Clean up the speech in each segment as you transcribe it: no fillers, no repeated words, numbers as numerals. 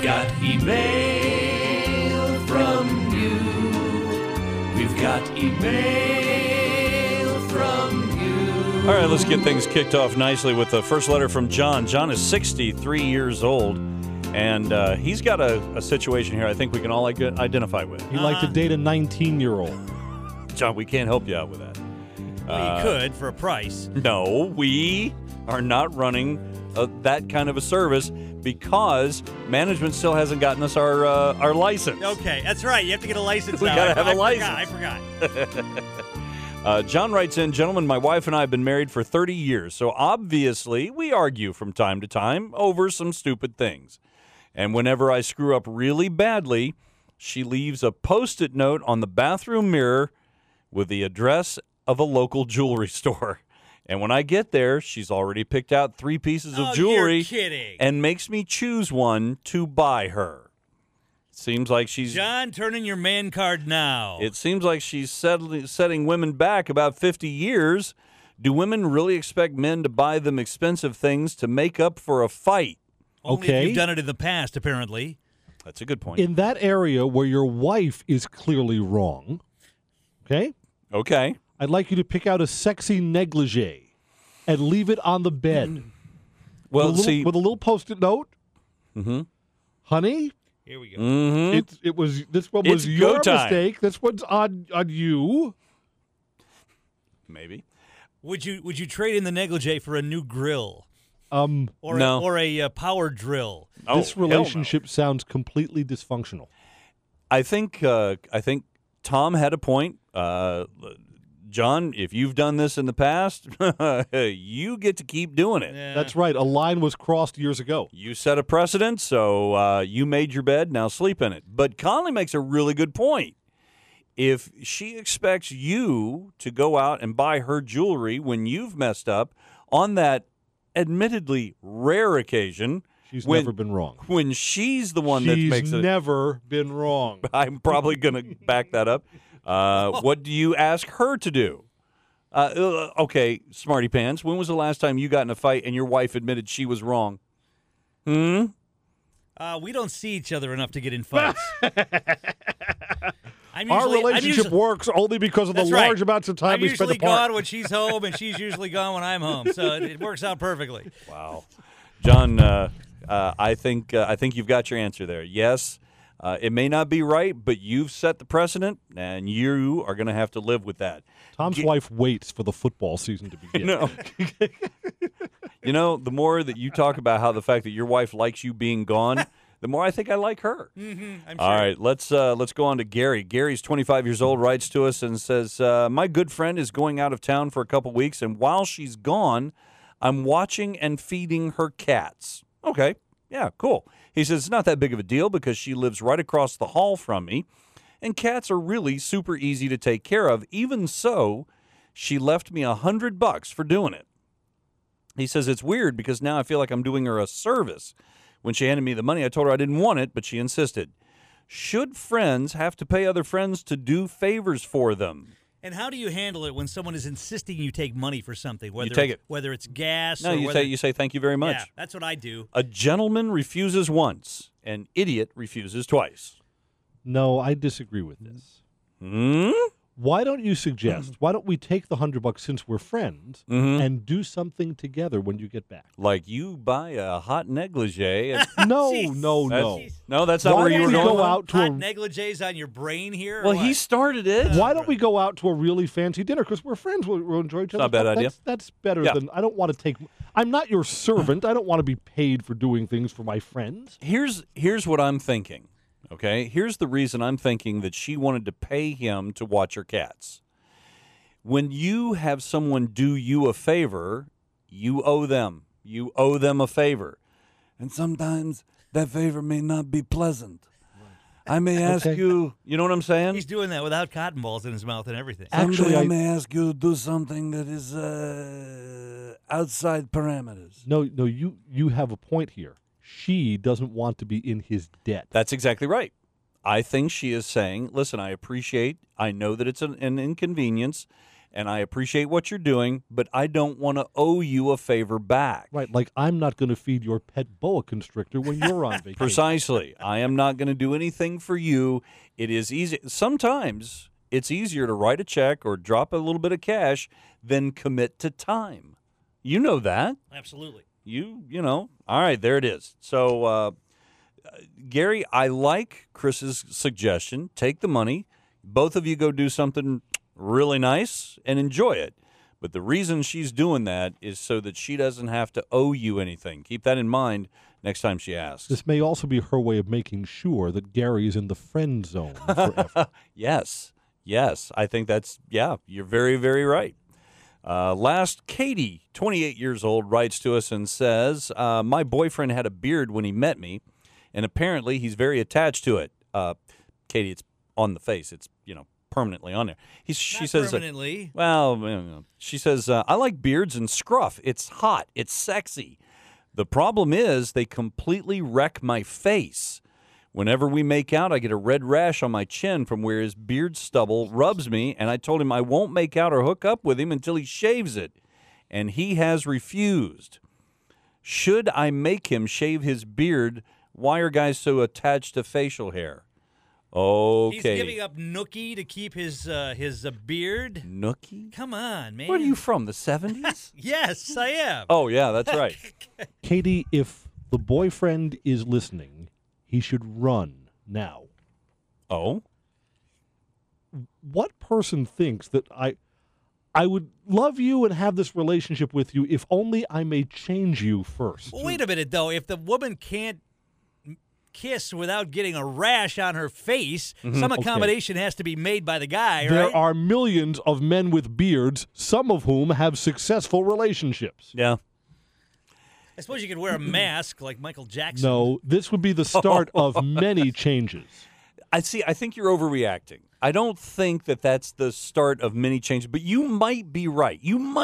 We've got email from you. We've got email from you. All right, let's get things kicked off nicely with the first letter from John. John is 63 years old, and he's got a situation here I think we can all identify with. He'd like to date a 19-year-old. John, we can't help you out with that. Well, you could for a price. No, we are not running that kind of a service because management still hasn't gotten us our license. Okay, that's right. You have to get a license We now. gotta have a license. I forgot. John writes in, gentlemen, my wife and I have been married for 30 years, so obviously we argue from time to time over some stupid things. And whenever I screw up really badly, she leaves a Post-it note on the bathroom mirror with the address of a local jewelry store. And when I get there, she's already picked out 3 pieces of jewelry You're kidding. and makes me choose one to buy her. Seems like she's... John, turn in your man card now. It seems like she's setting women back about 50 years. Do women really expect men to buy them expensive things to make up for a fight? Only if you've done it in the past, apparently. That's a good point. In that area where your wife is clearly wrong, okay? Okay. I'd like you to pick out a sexy negligee and leave it on the bed. Well, with a little Post-it note. Mm-hmm. Honey, here we go. Mm-hmm. This one was your go time. mistake. This one's on you. Maybe. Would you trade in the negligee for a new grill? No. Or a power drill? This relationship sounds completely dysfunctional. I think Tom had a point. John, if you've done this in the past, you get to keep doing it. Yeah. That's right. A line was crossed years ago. You set a precedent, so you made your bed, now sleep in it. But Conley makes a really good point. If she expects you to go out and buy her jewelry when you've messed up on that admittedly rare occasion. She's never been wrong. When she's the one that makes it. She's never been wrong. I'm probably going to back that up. What do you ask her to do? Okay, Smarty Pants, when was the last time you got in a fight and your wife admitted she was wrong? We don't see each other enough to get in fights. Our relationship works only because of the large amounts of time we spend apart. I'm usually gone when she's home, and she's usually gone when I'm home. So it works out perfectly. Wow. John, I think you've got your answer there. Yes, it may not be right, but you've set the precedent, and you are going to have to live with that. Tom's wife waits for the football season to begin. No. You know, the more that you talk about how the fact that your wife likes you being gone, the more I think I like her. Mm-hmm, I'm All sure. right, let's go on to Gary. Gary's 25 years old, writes to us and says, my good friend is going out of town for a couple weeks, and while she's gone, I'm watching and feeding her cats. Okay, yeah, cool. He says, it's not that big of a deal because she lives right across the hall from me, and cats are really super easy to take care of. Even so, she left me $100 for doing it. He says, it's weird because now I feel like I'm doing her a service. When she handed me the money, I told her I didn't want it, but she insisted. Should friends have to pay other friends to do favors for them? And how do you handle it when someone is insisting you take money for something? Whether You take it. Whether it's gas No, or you say thank you very much. Yeah, that's what I do. A gentleman refuses once. An idiot refuses twice. No, I disagree with this. Hmm? Why don't you suggest, why don't we take the $100 since we're friends and do something together when you get back? Like you buy a hot negligee. And No, Jeez. no. no, that's not Why where don't you were we going. go out to Hot a, negligees on your brain here? or Well, what? he started it. Why don't we go out to a really fancy dinner? Because we're friends. We'll enjoy each other. not a bad idea. That's better Yeah. than, I don't want to take, I'm not your servant. I don't want to be paid for doing things for my friends. Here's what I'm thinking. Okay, here's the reason I'm thinking that she wanted to pay him to watch her cats. When you have someone do you a favor, you owe them. You owe them a favor. And sometimes that favor may not be pleasant. I may ask you know what I'm saying? He's doing that without cotton balls in his mouth and everything. Actually, I may ask you to do something that is outside parameters. No, you have a point here. She doesn't want to be in his debt. That's exactly right. I think she is saying, listen, I know that it's an inconvenience, and I appreciate what you're doing, but I don't want to owe you a favor back. Right, like I'm not going to feed your pet boa constrictor when you're on vacation. Precisely. I am not going to do anything for you. It is easy. Sometimes it's easier to write a check or drop a little bit of cash than commit to time. You know that. Absolutely. You know. All right, there it is. So, Gary, I like Chris's suggestion. Take the money. Both of you go do something really nice and enjoy it. But the reason she's doing that is so that she doesn't have to owe you anything. Keep that in mind next time she asks. This may also be her way of making sure that Gary is in the friend zone forever. Yes. I think that's, you're very, very right. Last, Katie, 28 years old, writes to us and says, my boyfriend had a beard when he met me, and apparently he's very attached to it. Katie, it's on the face. It's, permanently on there. She says permanently. She says, I like beards and scruff. It's hot. It's sexy. The problem is they completely wreck my face. Whenever we make out, I get a red rash on my chin from where his beard stubble rubs me, and I told him I won't make out or hook up with him until he shaves it, and he has refused. Should I make him shave his beard? Why are guys so attached to facial hair? Okay. He's giving up Nookie to keep his beard. Nookie? Come on, man. Where are you from, the 70s? Yes, I am. Oh, yeah, that's right. Katie, if the boyfriend is listening, he should run now. Oh? What person thinks that I would love you and have this relationship with you if only I may change you first? Well, wait a minute, though. If the woman can't kiss without getting a rash on her face, some accommodation has to be made by the guy, right? There are millions of men with beards, some of whom have successful relationships. Yeah. I suppose you could wear a mask like Michael Jackson. No, this would be the start of many changes. I think you're overreacting. I don't think that that's the start of many changes, but you might be right.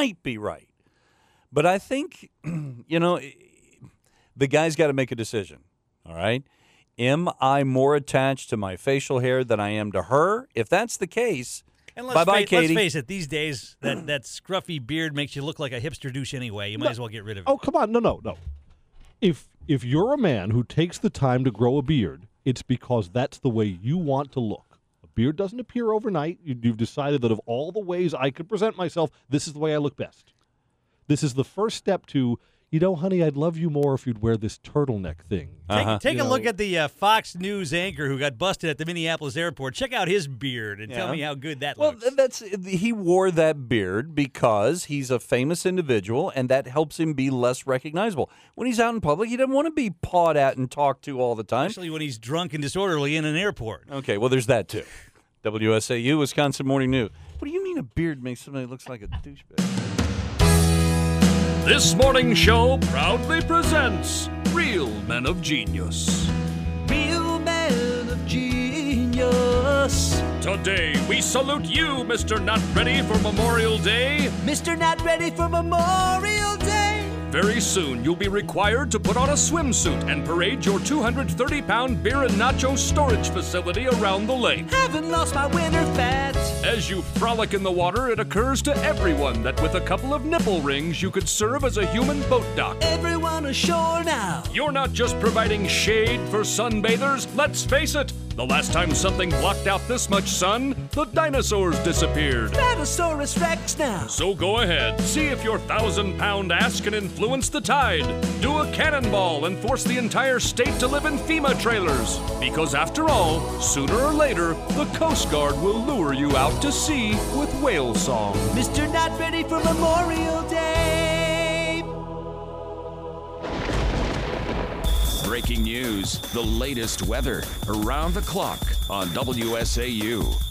But I think, the guy's got to make a decision, all right? Am I more attached to my facial hair than I am to her? If that's the case, bye-bye, Katie. Let's face it, these days, that scruffy beard makes you look like a hipster douche anyway. You might as well get rid of it. Oh, come on. No. If you're a man who takes the time to grow a beard, it's because that's the way you want to look. A beard doesn't appear overnight. You've decided that of all the ways I could present myself, this is the way I look best. This is the first step to, honey, I'd love you more if you'd wear this turtleneck thing. Take a look at the Fox News anchor who got busted at the Minneapolis airport. Check out his beard and tell me how good that looks. Well, he wore that beard because he's a famous individual, and that helps him be less recognizable. When he's out in public, he doesn't want to be pawed at and talked to all the time. Especially when he's drunk and disorderly in an airport. Okay, well, there's that too. WSAU, Wisconsin Morning News. What do you mean a beard makes somebody that looks like a douchebag? This morning show proudly presents Real Men of Genius. Real Men of Genius. Today, we salute you, Mr. Not Ready for Memorial Day. Mr. Not Ready for Memorial Day. Very soon, you'll be required to put on a swimsuit and parade your 230-pound beer and nacho storage facility around the lake. Haven't lost my winter fat. As you frolic in the water, it occurs to everyone that with a couple of nipple rings, you could serve as a human boat dock. Everyone ashore now. You're not just providing shade for sunbathers. Let's face it, the last time something blocked out this much sun, the dinosaurs disappeared. Tyrannosaurus Rex now. So go ahead, see if your 1,000-pound ass can influence the tide. Do a cannonball and force the entire state to live in FEMA trailers. Because after all, sooner or later, the Coast Guard will lure you out to sea with whale song. Mr. Not Ready for Memorial Day. Breaking news, the latest weather, around the clock on WSAU.